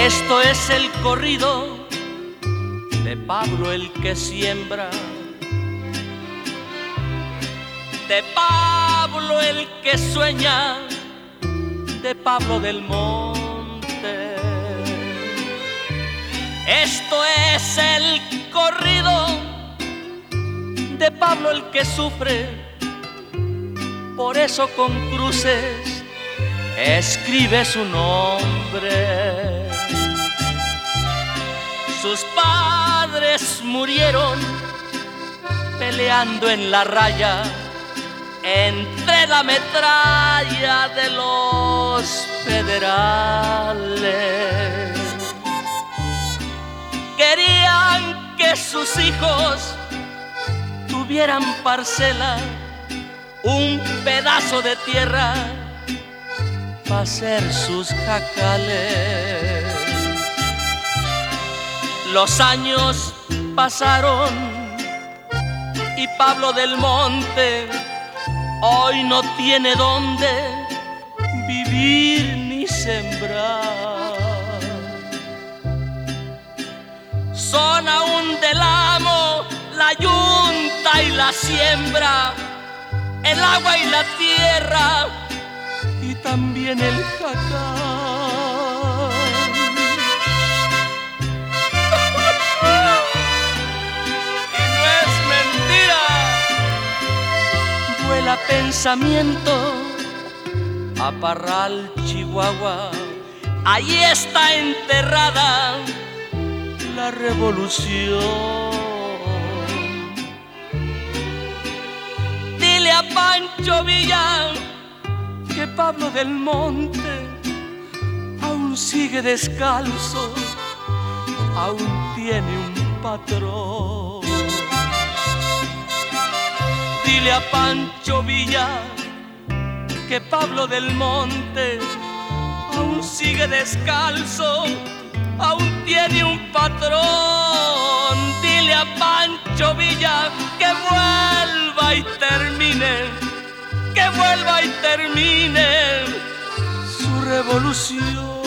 Esto es el corrido de Pablo el que siembra, de Pablo el que sueña, de Pablo del Monte. Esto es el corrido de Pablo el que sufre, por eso con cruces escribe su nombre. Sus padres murieron peleando en la raya entre la metralla de los federales. Querían que sus hijos tuvieran parcela, un pedazo de tierra para hacer sus jacales. Los años pasaron y Pablo del Monte hoy no tiene dónde vivir ni sembrar. Son aún del amo la yunta y la siembra, el agua y la tierra y también el jacal. Y no es mentira. Vuela pensamiento a Parral, Chihuahua. Allí está enterrada la revolución. Dile a Pancho Villa que Pablo del Monte aún sigue descalzo, aún tiene un patrón. Dile a Pancho Villa que Pablo del Monte aún sigue descalzo, aún tiene un patrón. Dile a Pancho Villa que vuelva y termine, que vuelva y termine su revolución.